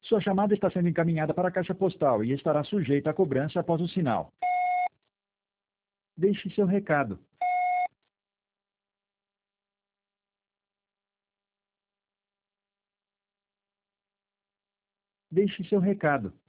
Sua chamada está sendo encaminhada para a caixa postal e estará sujeita a cobrança após o sinal. Deixe seu recado. Deixe seu recado.